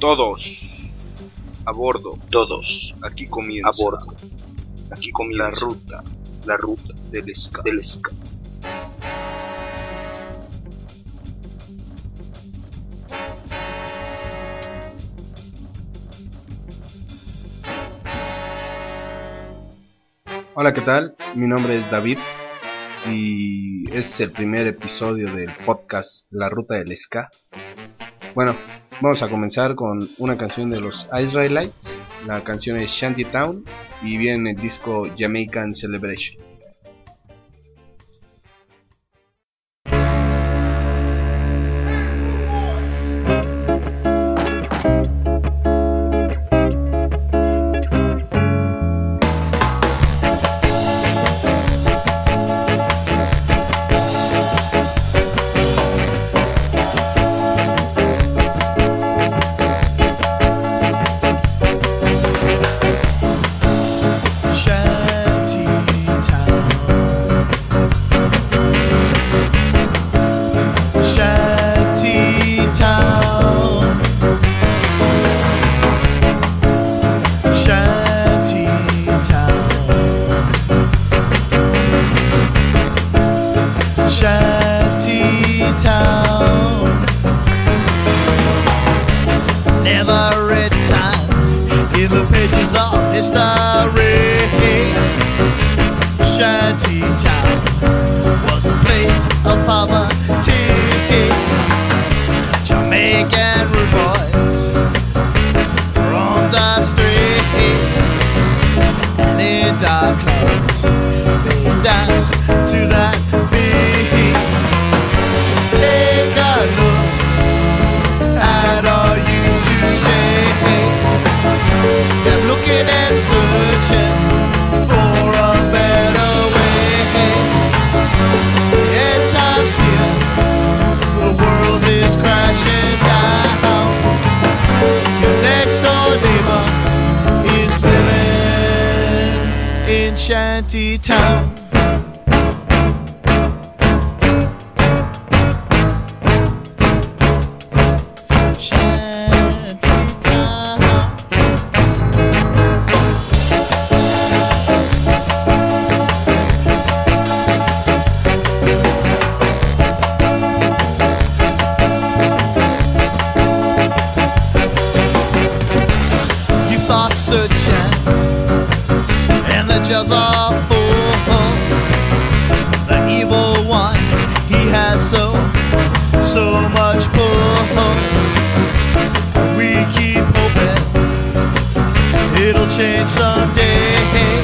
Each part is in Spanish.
Todos a bordo, todos. Aquí comienza A bordo. Aquí comienza la ruta del ska. Hola, ¿qué tal? Mi nombre es David y este es el primer episodio del podcast La Ruta del Ska. Bueno, vamos a comenzar con una canción de los Israelites. La canción es Shantytown y viene en el disco Jamaican Celebration. Never written in the pages of history. Shantytown was a place of poverty. Jamaican rude boys roamed the streets, and in dark clubs they danced to that beat. Take a look at all you today. They're looking and searching for a better way. In times here, the world is crashing down. Your next door neighbor is living in Shantytown. And the jails are full. The evil one, he has so much pull. We keep hoping it'll change someday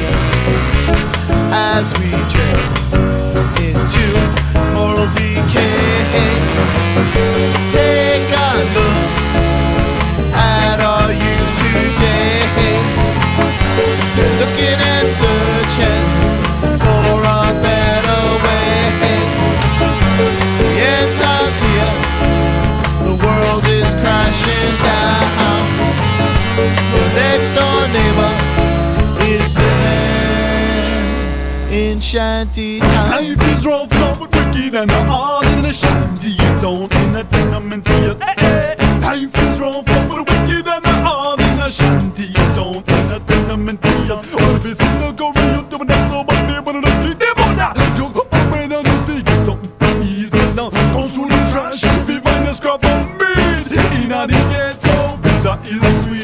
as we drift into moral decay. Take a look at all you today. They're looking and searching for a better way. The end time's here, the world is crashing down. Your next door neighbor is living in Shantytown. Life is rough, tough, but wicked and hard in the Shantytown, in a tenement field. Life is rough, tough, but wicked and hard in the Shantytown, in a tenement field. All the busy no go real, to an echo, but they're on the street, they're on that. You go up and on the street, get something easy now. Scrolls through the trash, we find a scrap of meat. In a the ghetto, bitter is sweet.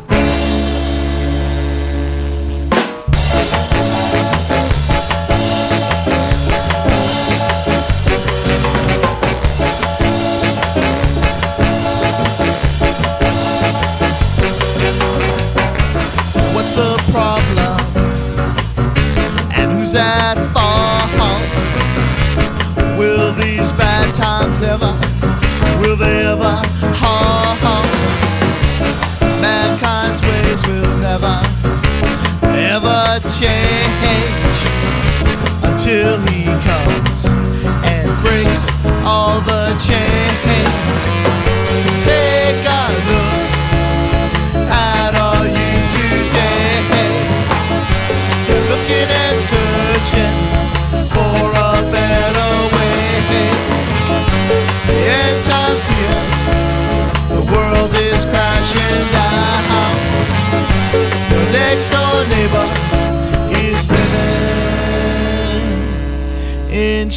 What's the problem? And who's at fault? Will these bad times ever, will they ever halt? Mankind's ways will never, ever change until he comes and breaks all the chains. Take a look at all you today. You're looking and searching for a better way. The end time's here, the world is crashing next door neighbor is living in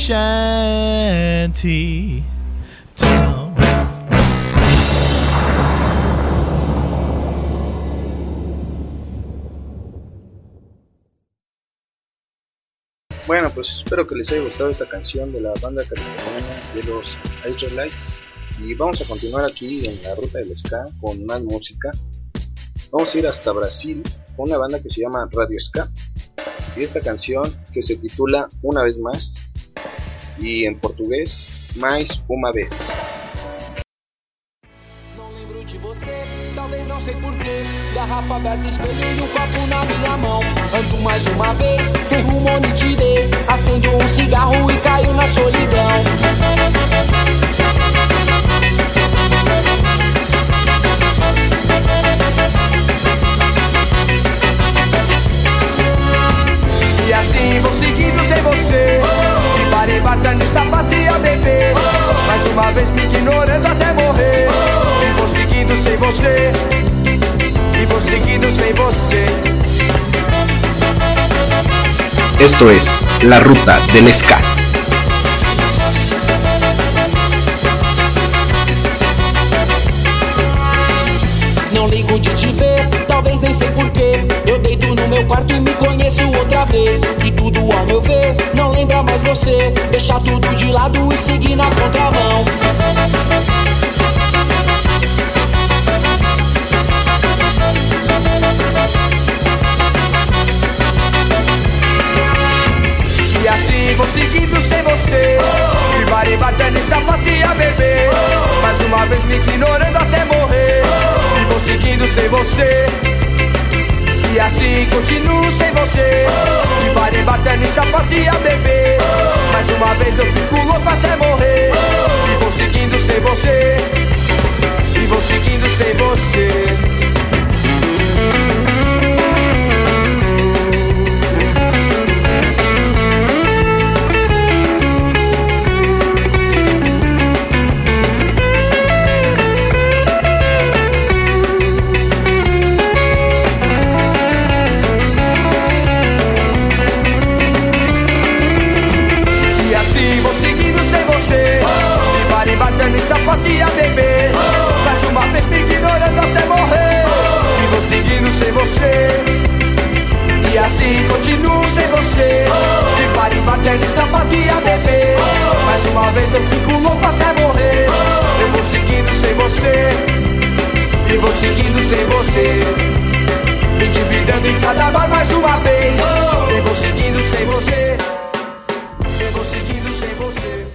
Shanty Town. Bueno, pues espero que les haya gustado esta canción de la banda californiana de los Israelites. Y vamos a continuar aquí en la ruta del ska con más música. Vamos a ir hasta Brasil con una banda que se llama Radio Ska. Y esta canción que se titula Una Vez Más. Y en portugués, Mais Uma Vez. De você, talvez não sei porquê. Garrafa aberta, espelho e um copo na minha mão. Ando mais uma vez, sem rumo ou nitidez. Acendo um cigarro e caio na solidão. E assim vou seguindo sem você, de bar em bar, terno e sapatilha, bebê. Mais uma vez me ignorando até morrer. E vou seguindo sem você, e vou seguindo sem você. Esto es La Ruta del Ska. Não ligo de te ver, talvez nem sei porquê. Eu deito no meu quarto e me conheço outra vez. E tudo ao meu ver, não lembra mais você. Deixar tudo de lado e seguir na contramão. E assim vou seguindo sem você, de bar em bar, terno e sapatilha, bebê. Mais uma vez me ignorando até morrer. E vou seguindo sem você, e assim continuo sem você, de bar em bar, terno e sapatilha, bebê. Mais uma vez eu fico louco até morrer. E vou seguindo sem você, e vou seguindo sem você. Terno e sapatilha, bebê. Mais uma vez me ignorando até morrer. E vou seguindo sem você, e assim continuo sem você, de bar em bar, terno e sapatilha, bebê. Mais uma vez eu fico louco até morrer. Eu vou seguindo sem você, e vou seguindo sem você, me dividindo em cada bar mais uma vez. E vou seguindo sem você, eu vou seguindo sem você.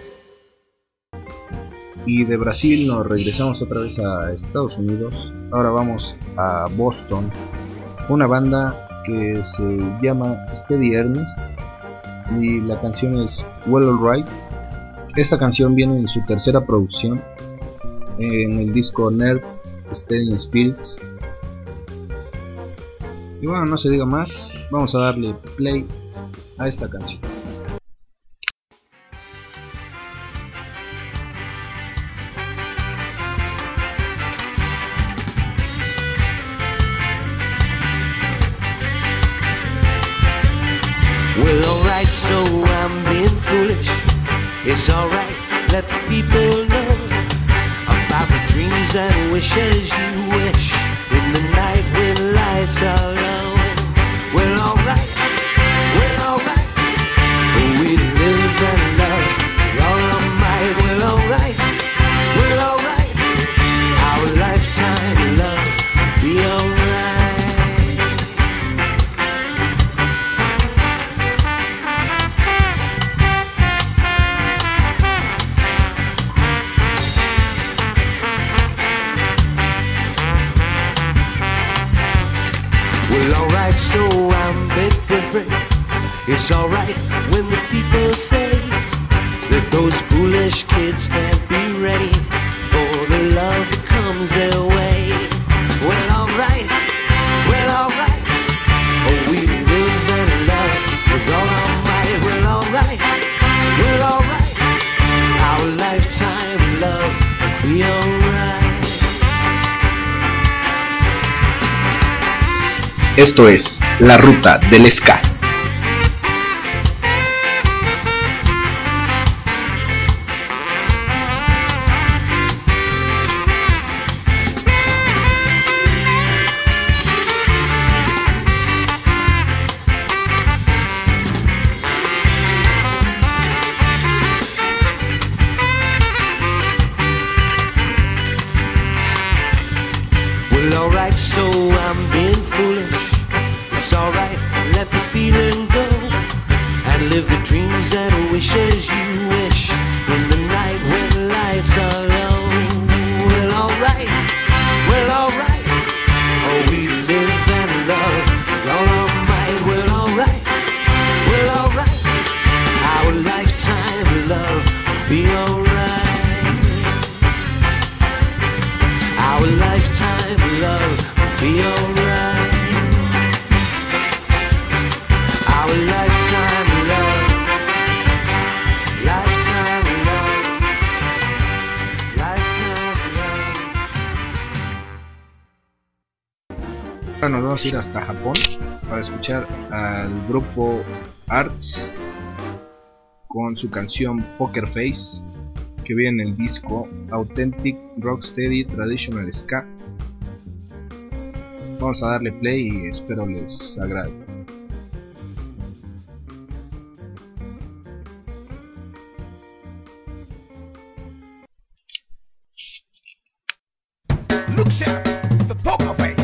Y de Brasil nos regresamos otra vez a Estados Unidos. Ahora vamos a Boston. Una banda que se llama Steady Ernest y la canción es Well Alright. Esta canción viene en su tercera producción en el disco Nerd Steady Spirits. Y bueno, no se diga más, vamos a darle play a esta canción. Well, alright, so I'm being foolish. It's alright, let the people know about the dreams and wishes you wish in the night when lights are low. Well, alright, we live and love all might. Well, alright, our lifetime love be alright. Well, alright, so I'm a bit different. It's alright when the people say that those foolish kids can't be ready for the love that comes their way. Well, alright, oh, we live and love with all our might. Well, alright, our lifetime love will be alright. Esto es La Ruta del Ska. Alright, so I'm being foolish. It's alright, let the feeling go and live the dreams and wishes you wish in the night when the lights are low. Well, alright, oh, we live and love all our might. Well, alright, our lifetime love will be alright. Our lifetime love will be alright. Our lifetime love, lifetime love, lifetime love. Ahora nos vamos a ir hasta Japón para escuchar al grupo Arts con su canción Poker Face, que viene en el disco Authentic Rocksteady Traditional Ska. Vamos a darle play y espero les agrade. Look sharp, the poker face.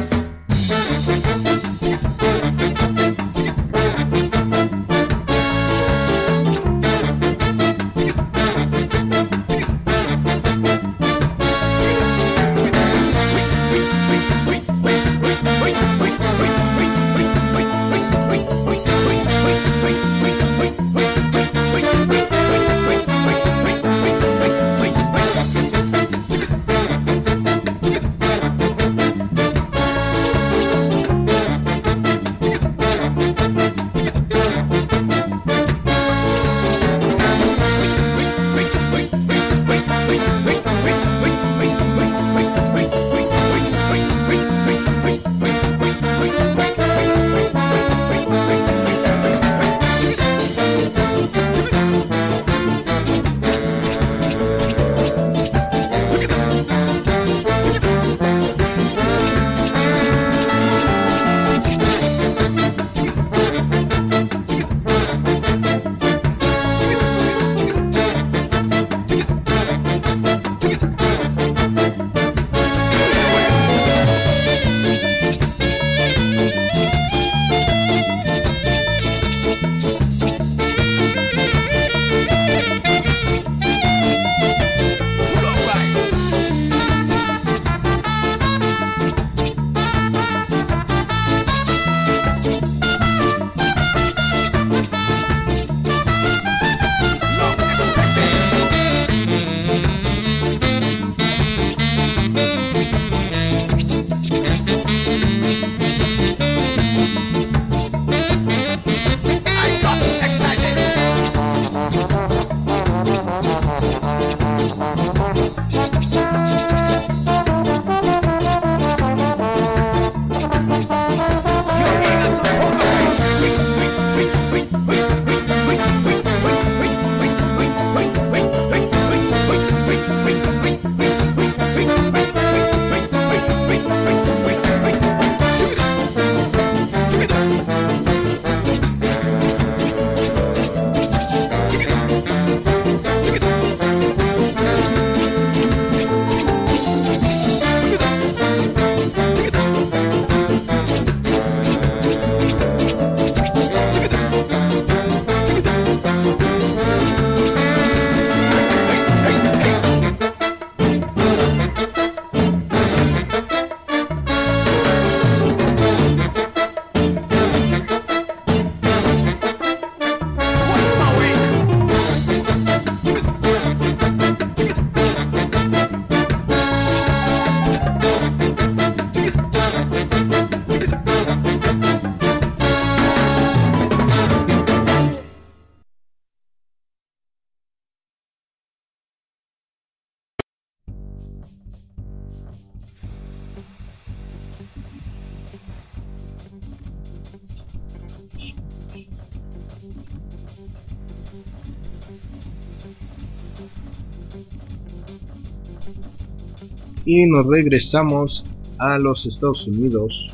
Y nos regresamos a los Estados Unidos,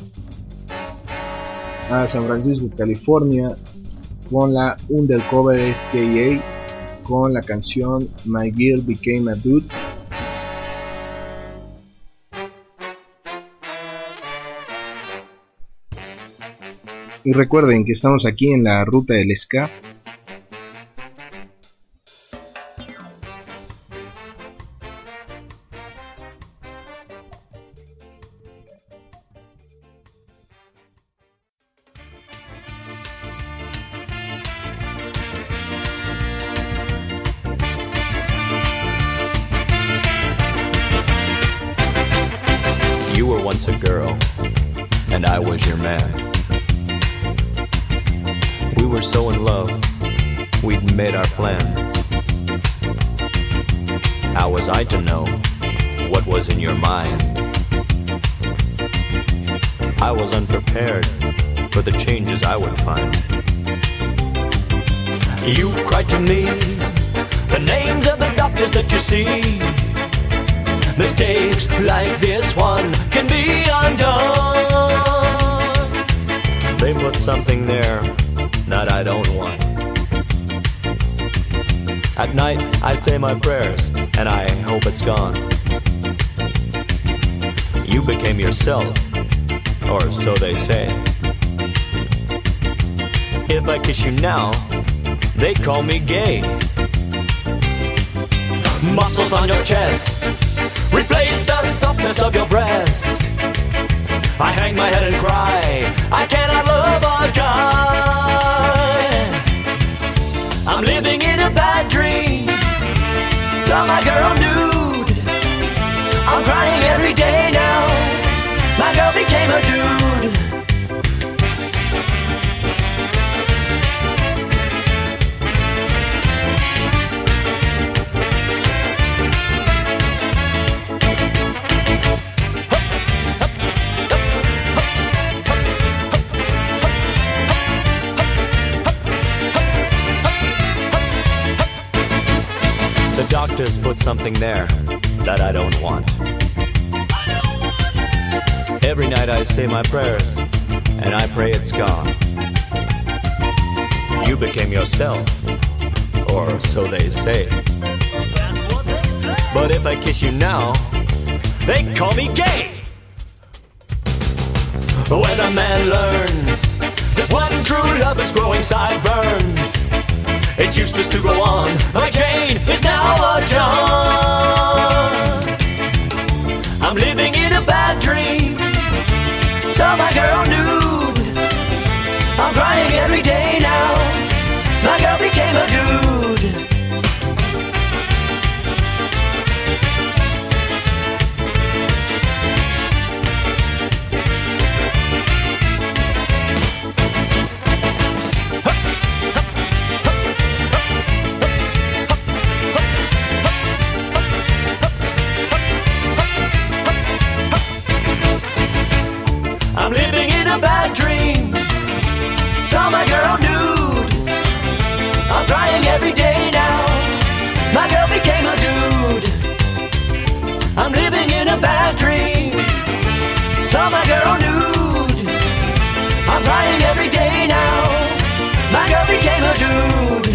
a San Francisco, California, con la Undercover SKA, con la canción My Girl Became a Dude. Y recuerden que estamos aquí en la ruta del ska. You were once a girl, and I was your man. We were so in love, we'd made our plans. How was I to know what was in your mind? I was unprepared for the changes I would find. You cried to me the names of the doctors that you see. Mistakes like this one can be undone. They put something there that I don't want. At night I say my prayers and I hope it's gone. You became yourself, or so they say. If I kiss you now, they call me gay. Muscles on your chest replace the softness of your breast. I hang my head and cry, I cannot love a guy. I'm living in a bad dream. Saw my girl nude. I'm crying every day now. My girl became a dude. The doctors put something there that I don't want. Every night I say my prayers and I pray it's gone. You became yourself, or so they say. But if I kiss you now, they call me gay. When a man learns there's one true love that's growing sideburns, it's useless to go on. My Jane is now a John. I'm living in a bad dream. Saw my girl nude. I'm crying every day now. My girl became a dude. I'm living in a bad dream. Saw my girl nude. I'm crying every day now. My girl became a dude. I'm living in a bad dream. Saw my girl nude. I'm crying every day now. My girl became a dude.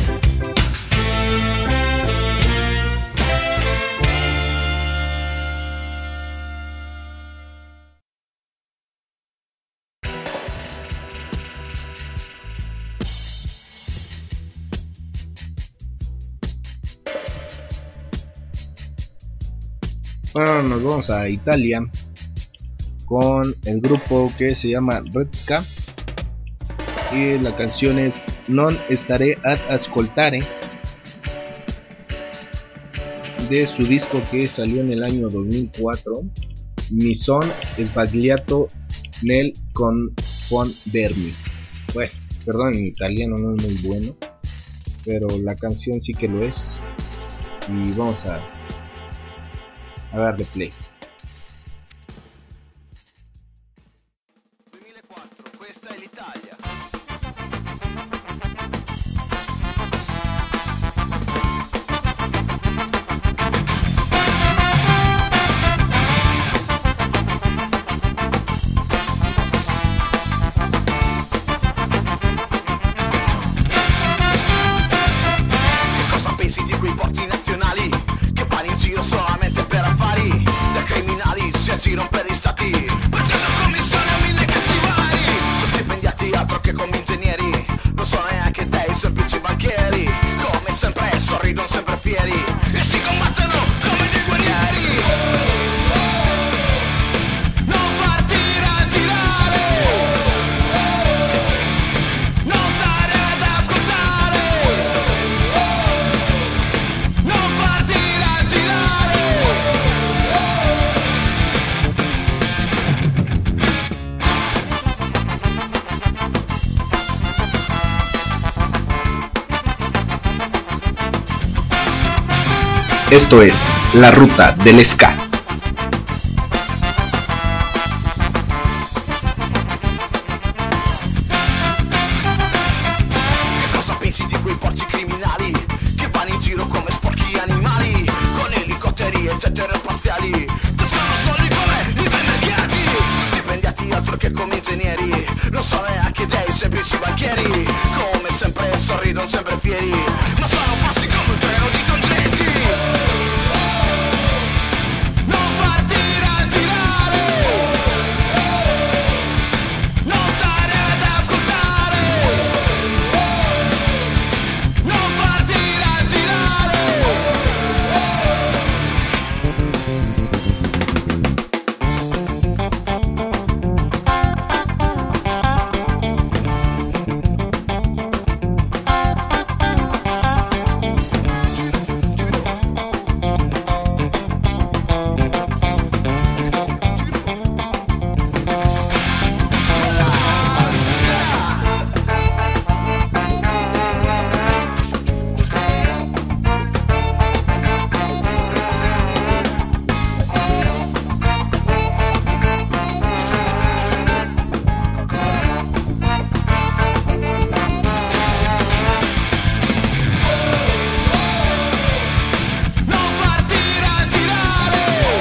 Bueno, nos vamos a Italia con el grupo que se llama Red Ska y la canción es Non Stare ad Ascoltare, de su disco que salió en el año 2004, Mi son sbagliato nel confondermi. Bueno, perdón, mi italiano no es muy bueno, pero la canción sí que lo es, y vamos a darle play. 2004, questa è l'Italia. ingegneri, non sono neanche dei semplici banchieri. Come sempre sorridono sempre fieri e si combattono come dei guerrieri. Non partire a girare, non stare ad ascoltare, non partire a girare. Esto es La Ruta del Ska. Che cosa pensi di quei porci criminali che vanno in giro come sporchi animali, con elicotteri e jet aerospaziali, pescano soldi come i bei mercati, stipendiati altro che come ingegneri, non sono neanche dei semplici banchieri. Come sempre sorridono sempre fieri, ma sono falsi come un treno di congetti. Non partire a girare, non stare ad ascoltare, non partire a girare. Non partire a girare,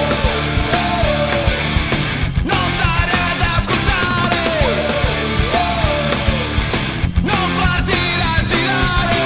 non stare ad ascoltare, non partire a girare.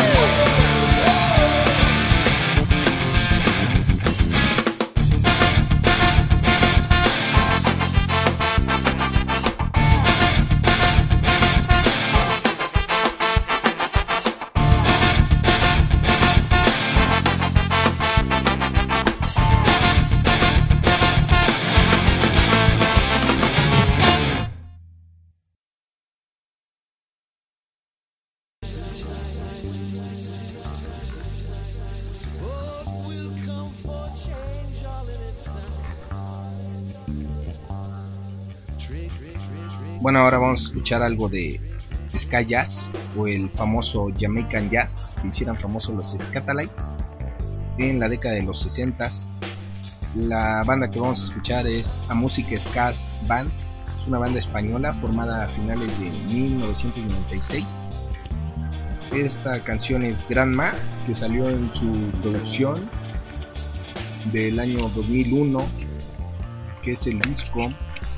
Bueno, ahora vamos a escuchar algo de Ska Jazz, o el famoso Jamaican Jazz que hicieron famosos los Skatalites en la década de los 60s. La banda que vamos a escuchar es A Music Ska Band, es una banda española formada a finales de 1996. Esta canción es Grandma, que salió en su producción del año 2001, que es el disco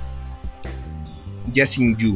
Jazzin' You.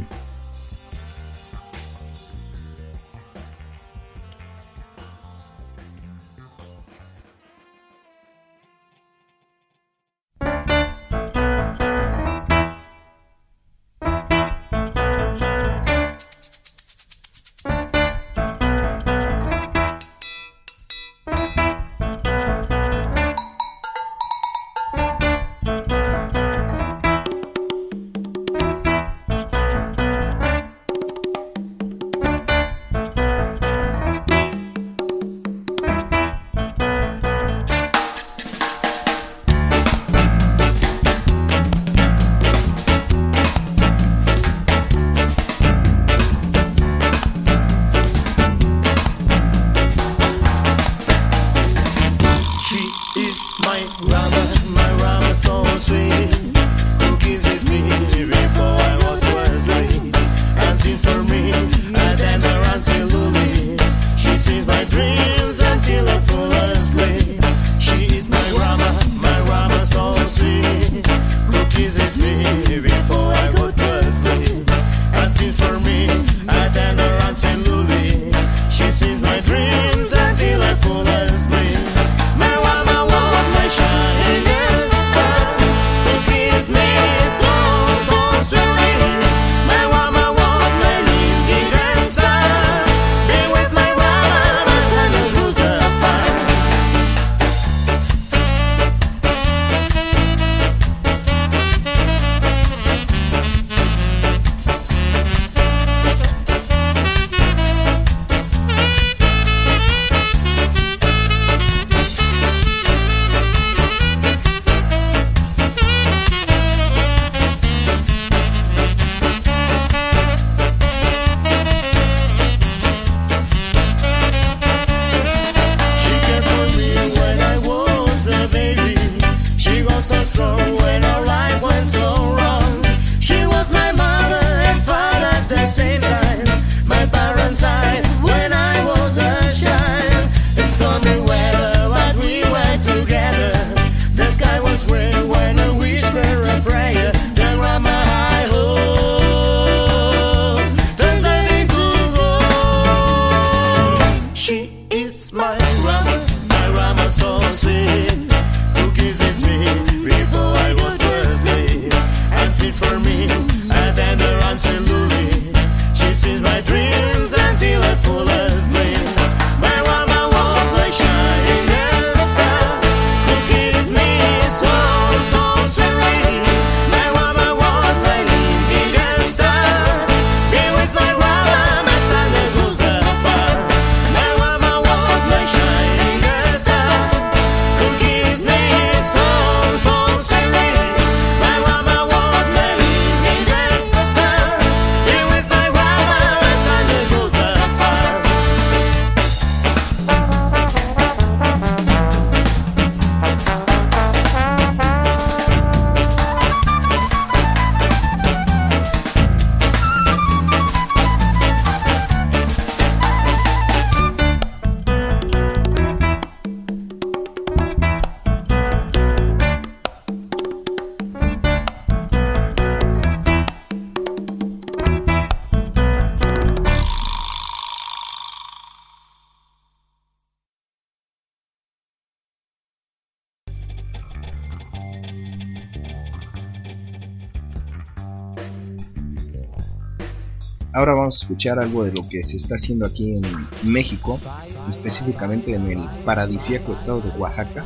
Ahora vamos a escuchar algo de lo que se está haciendo aquí en México, específicamente en el paradisíaco estado de Oaxaca.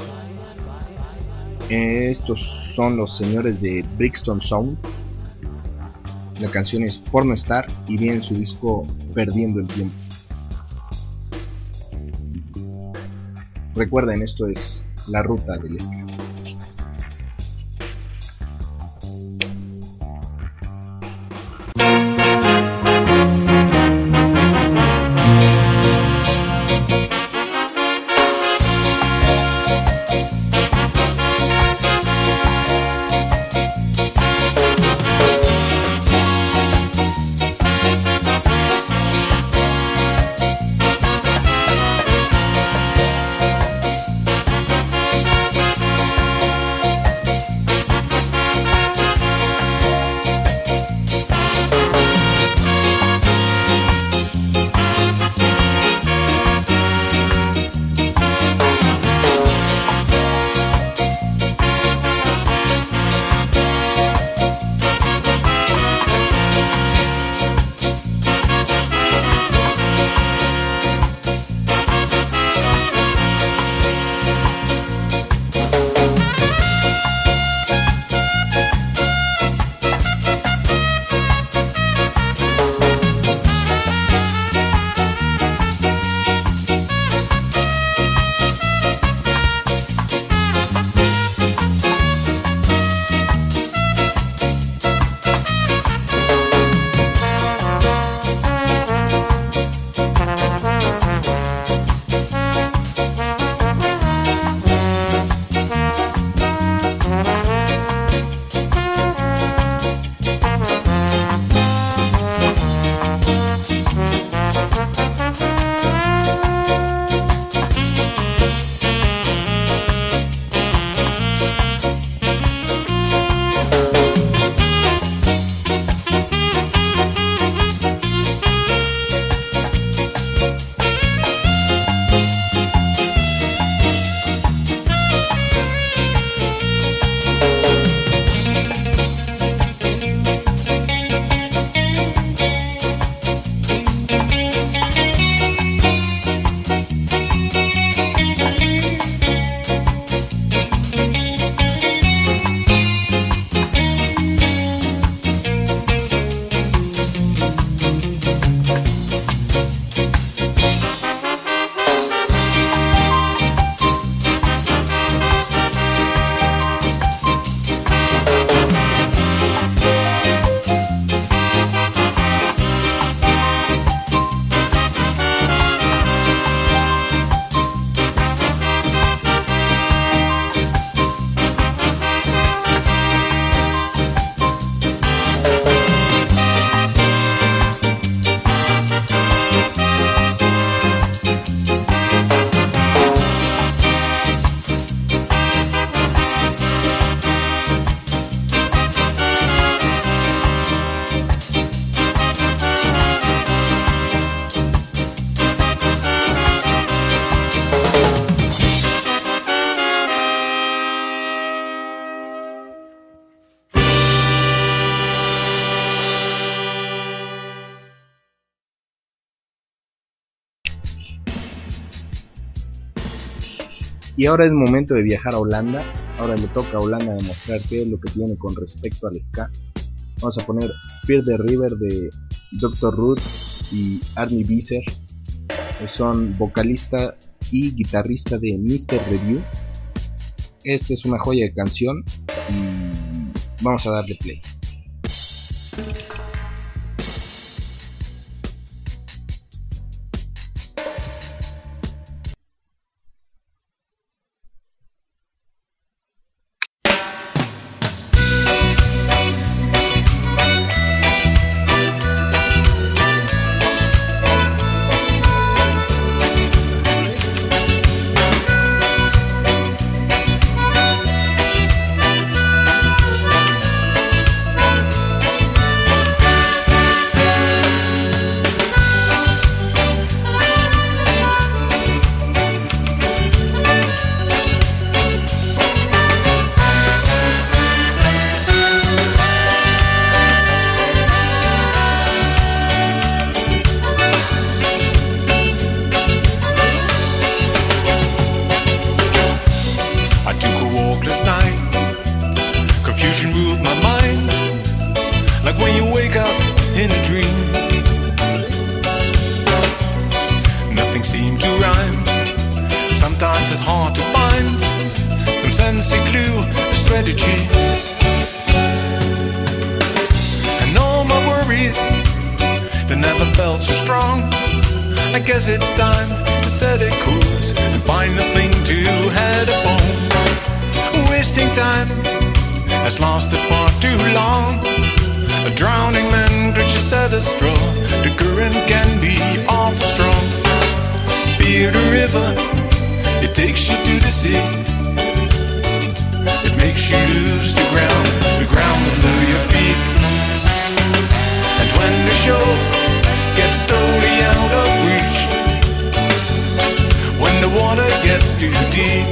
Estos son los señores de Brixton Sound. La canción es Porno Star y viene en su disco Perdiendo el Tiempo. Recuerden, esto es La Ruta del Ska. Y ahora es momento de viajar a Holanda. Ahora le toca a Holanda demostrar qué es lo que tiene con respecto al ska. Vamos a poner Fear the River de Dr. Root y Arnie Visser. Son vocalista y guitarrista de Mr. Review. Esto es una joya de canción y vamos a darle play. fancy clue, a strategy. And all my worries, they never felt so strong. I guess it's time to set a course and find a thing to head upon. Wasting time has lasted far too long. A drowning man clutches at a straw. The current can be awful strong. Fear the river, it takes you to the sea. It makes you lose the ground under your feet. And when the shore gets slowly out of reach, when the water gets too deep,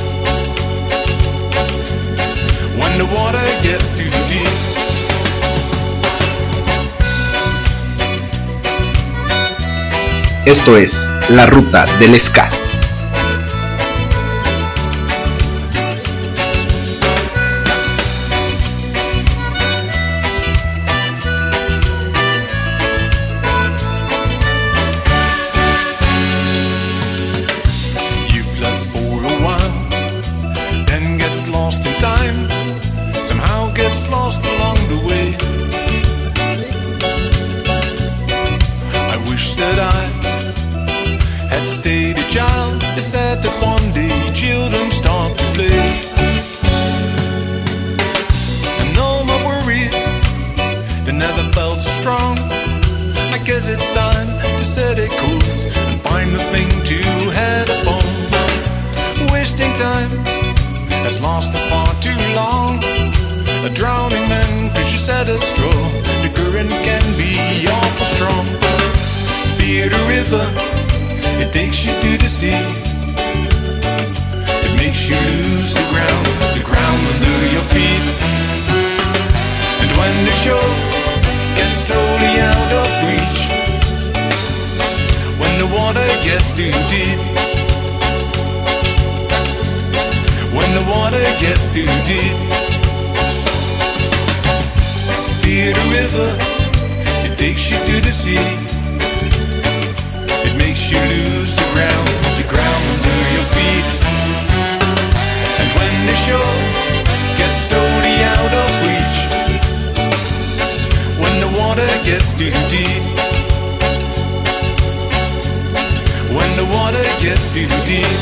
when the water gets too deep. Esto es La Ruta del Ska. Said that one day children start to play. And all my worries, they never felt so strong. I guess it's time to set a course and find a thing to head upon. Wasting time has lasted far too long. A drowning man pushes at a straw. The current can be awful strong. Fear the river, it takes you to the sea. It makes you lose the ground under your feet. And when the shore gets slowly out of reach, when the water gets too deep, when the water gets too deep. Fear the river, it takes you to the sea. It makes you lose the ground under your feet. And when the shore gets slowly out of reach, when the water gets too deep, when the water gets too deep.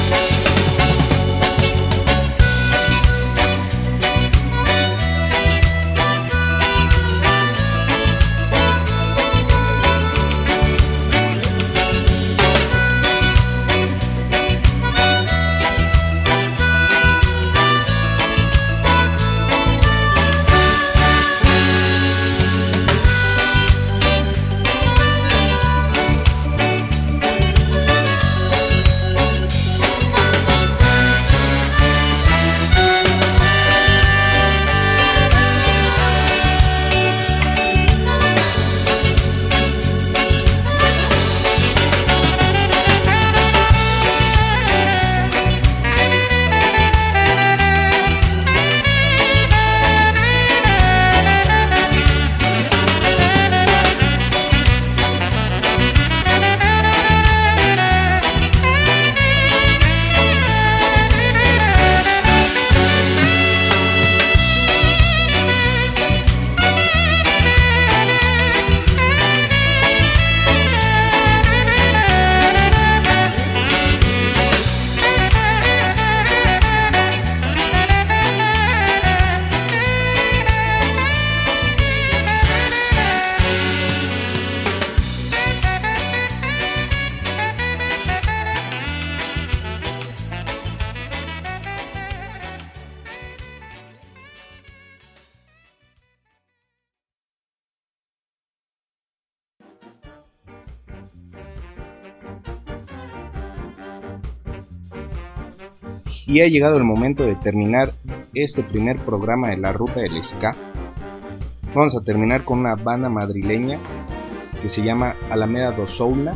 Y ha llegado el momento de terminar este primer programa de La Ruta del Ska. Vamos a terminar con una banda madrileña que se llama Alameda do Soula.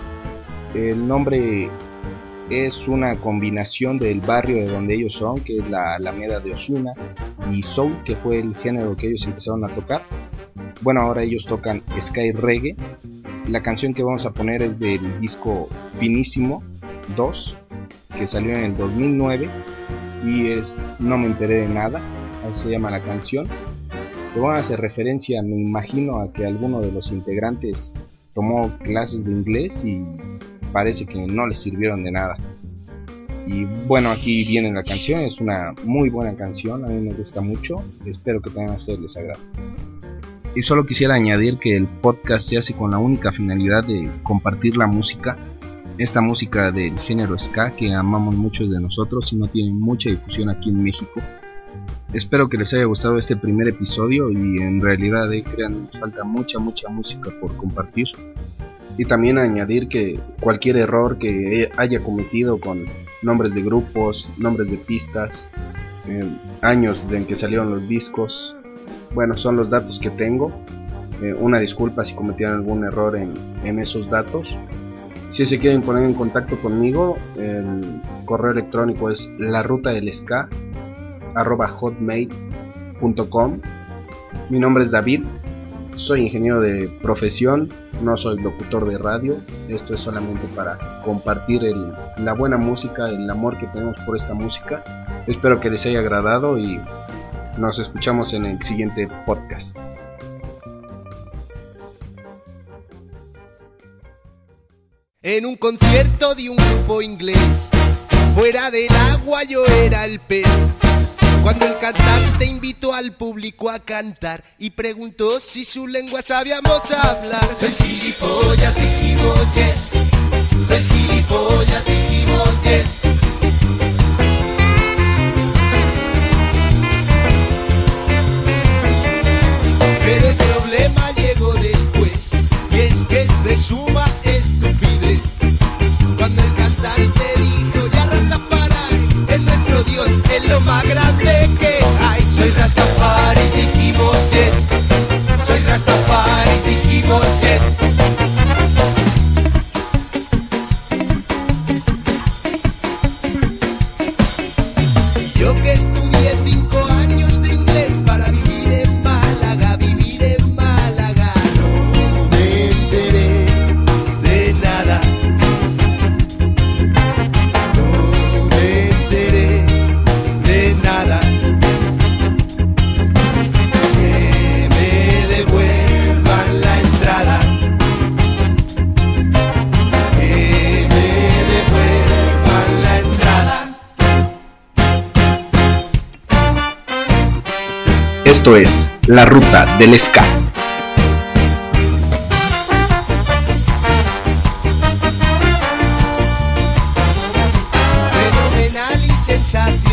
El nombre es una combinación del barrio de donde ellos son, que es la Alameda de Osuna, y soul, que fue el género que ellos empezaron a tocar. Bueno, ahora ellos tocan ska y reggae. La canción que vamos a poner es del disco Finísimo 2, que salió en el 2009, y es No me enteré de nada, así se llama la canción. Que bueno, hace referencia, me imagino, a que alguno de los integrantes tomó clases de inglés y parece que no les sirvieron de nada. Y bueno, aquí viene la canción, es una muy buena canción, a mí me gusta mucho, espero que también a ustedes les agrade. Y solo quisiera añadir que el podcast se hace con la única finalidad de compartir la música, esta música del género ska que amamos muchos de nosotros y no tiene mucha difusión aquí en México. Espero que les haya gustado este primer episodio y en realidad crean, nos falta mucha música por compartir. Y también añadir que cualquier error que haya cometido con nombres de grupos, nombres de pistas, años en que salieron los discos, bueno, son los datos que tengo. Una disculpa si cometieron algún error en esos datos. Si se quieren poner en contacto conmigo, el correo electrónico es larutadelska@hotmail.com. Mi nombre es David, soy ingeniero de profesión, no soy locutor de radio. Esto es solamente para compartir la buena música, el amor que tenemos por esta música. Espero que les haya agradado y nos escuchamos en el siguiente podcast. En un concierto de un grupo inglés, fuera del agua yo era el pez. Cuando el cantante invitó al público a cantar y preguntó si su lengua sabíamos hablar. Sois gilipollas, dijimos yes. Sois gilipollas, dijimos yes. Pero el problema llegó después, y es que es de suma estupidez. Cuando el cantante dijo ya Rastafari es nuestro Dios, es lo más grande que hay. Soy Rastafari, dijimos yes. Soy Rastafari, dijimos yes. Yo que estudié 5 años de inglés para vivir en Málaga, no me enteré de nada. No me enteré de nada. Que me devuelvan la entrada. Que me devuelvan la entrada. Esto es La Ruta del Ska. Fenomenal y sensacional.